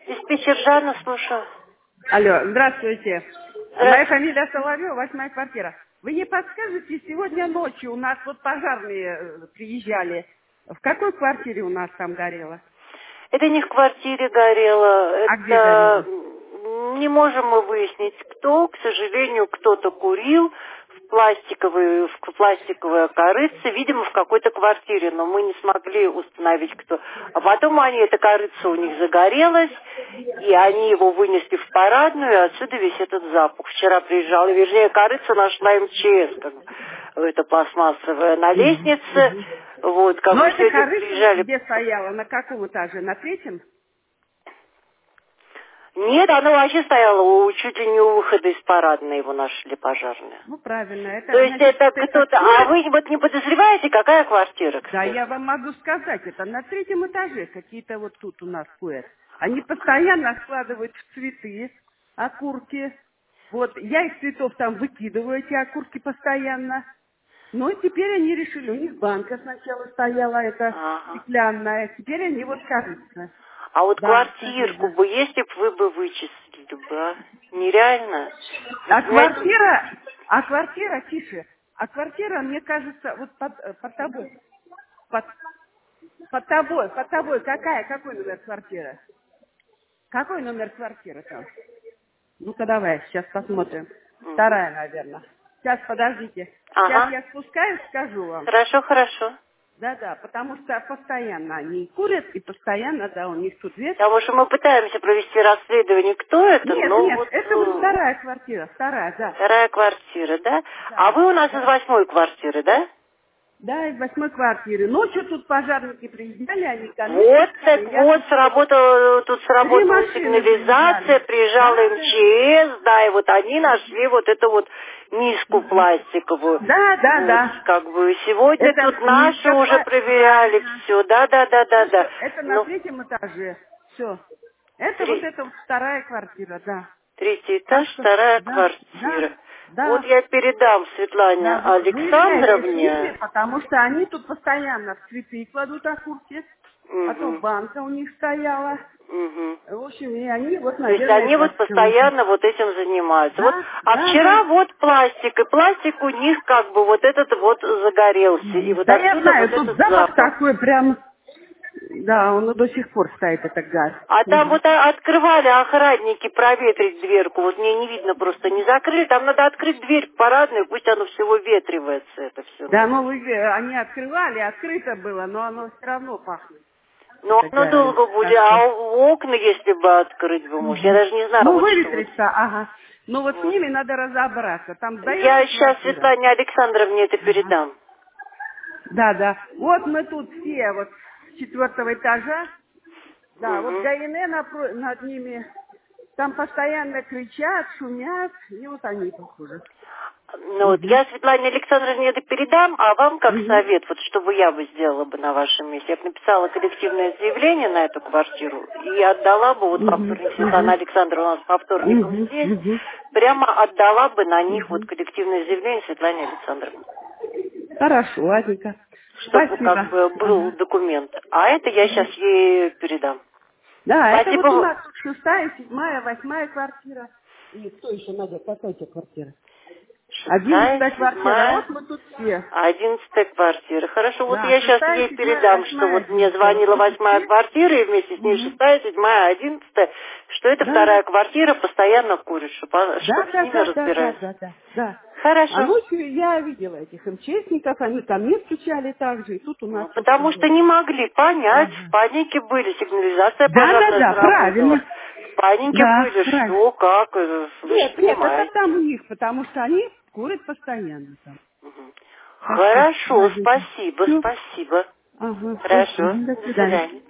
Диспетчер Жанна, слушаю. Алло, здравствуйте. Моя Здравствуйте. фамилия Соловьева, 8-я квартира. Вы не подскажете, сегодня ночью у нас вот пожарные приезжали. В какой квартире у нас там горело? Это не в квартире горело, А где это горело? не можем мы выяснить, кто. К сожалению, кто-то курил в пластиковое корыце, видимо, в какой-то квартире, но мы не смогли установить, кто. А потом это корыце у них загорелось, и они его вынесли в парадную, и отсюда весь этот запах. Вчера приезжал, вернее, корыце нашла МЧС, как бы, это пластмассовое, на лестнице. Вот, как Ну, бы это сегодня корыто приезжали. где стояло? На каком этаже? На третьем? Нет, оно вообще стояло чуть ли не у выхода из парадной, его нашли пожарные. Ну, правильно. То Это, есть значит, это это кто-то... А курят? вы вот не подозреваете, какая квартира, Да, кстати? я вам могу сказать, это на третьем этаже какие-то вот тут у нас курят. Они постоянно складывают в цветы окурки. Вот, я из цветов там выкидываю эти окурки постоянно. Ну, и теперь они решили, у них банка сначала стояла, эта Ага. стеклянная, теперь они вот кажется. А вот Да, квартирку наверное. бы, если бы вы бы вычислили бы, а? Нереально. А У меня тут- квартира, тише, а квартира, мне кажется, вот под тобой, под, под тобой, какой номер квартиры? Какой номер квартиры там? Ну-ка давай, сейчас посмотрим. Мгм. Вторая, наверное. Сейчас, подождите. Сейчас Ага. я спускаюсь, скажу вам. Хорошо, хорошо. Да-да, потому что постоянно они курят, и постоянно, да, у них тут дверь. Потому что мы пытаемся провести расследование, кто это, Нет, но нет, вот это вот вторая квартира, вторая, да. вторая квартира, да? А Да, вы у нас из да. 8-й квартиры, да? Да, из 8-й квартиры. Ночью тут пожарники приезжали, они ко мне Вот, кричали. так Я вот, тут тут 3 сработала машины сигнализация, приезжали. приезжала Да, да, да. МЧС, да, и вот они нашли вот эту вот миску пластиковую. Да, да, Вот, да. как бы, сегодня Это тут наши миска уже проверяли правильно. все, да. Все, это на Ну, третьем этаже. Все. Это вот три- эта вот вторая квартира, да. третий Так этаж, что, вторая да, да, квартира. Вот да. я передам Светлане Да, выезжайте с Александровне. ними, потому что они тут постоянно в цветы кладут окурки. Потом Мгм, банка у них стояла. мгм. В общем, и они вот, То есть наверное, они вот пластиковые. постоянно вот этим занимаются. Вот, Да, а да, да. вчера вот пластик, и пластик у них как бы вот этот вот загорелся, и вот Да я отсюда знаю, вот тут этот запах запах. такой прям... Да, он до сих пор стоит, эта газ. А там Мгм. вот открывали охранники проветрить дверку, вот мне не видно, просто не закрыли, там надо открыть дверь в парадную, пусть оно все выветривается, это все, Да, ну наверное. они открывали, открыто было, но оно все равно пахнет. Но Это оно гарью. долго будет, Так что... а окна, если бы открыть бы, может, я даже не знаю, Ну, вот что вот. выветрится, ага. Ну, вот с Вот. ними надо разобраться. Там сдается Я сейчас квартира. Светлане Александровне это передам. Да, да. Вот мы тут все, вот с 4-го этажа. Да, вот Мгм. ГАИН над ними. Там постоянно кричат, шумят. И вот они, похоже. Ну вот, Угу. я Светлане Александровне это передам, а вам как Угу. совет, вот что бы я бы сделала бы на вашем месте? Я бы написала коллективное заявление на эту квартиру и отдала бы, вот во Угу. вторник, Светлана Угу. Александровна у нас по вторникам Угу. здесь, Угу. прямо отдала бы на них вот Угу. коллективное заявление Светлане Александровне, Хорошо, ладненько. чтобы Спасибо. как бы был Ага. документ. А это я сейчас ей передам. Да, это вот у Спасибо. нас тут 6-я, 7-я, 8-я квартира. И кто еще, Надя, какая у тебя квартира? Шестая, 11-я квартира. седьмая. Вот мы тут все. 11-я квартира. Хорошо, вот Да, я сейчас 6-я, ей 7-я, передам, что 8-я, вот мне 11-я. Вот звонила мы тут 8-я все. квартира, и вместе с ней Угу. 6-я, 7-я, 11-я, что это Да. вторая квартира, постоянно курит, чтоб Да, с да, ними да, да, да, разбирались. да, да, да. А Хорошо. ночью я видела этих МЧСников, они ко мне стучали также, и тут у нас Ну, вот потому что тоже. не могли понять, в Ага. панике были, сигнализация Да, да, пожарная да, сработала. правильно. В панике Да, были, правильно. что, как, вы же Нет, нет, это там понимаете. у них, потому что они курят постоянно там. Мгм. Так что, Хорошо, ладненько. спасибо, Все. спасибо. Ага, все. Хорошо, До до свидания. свидания.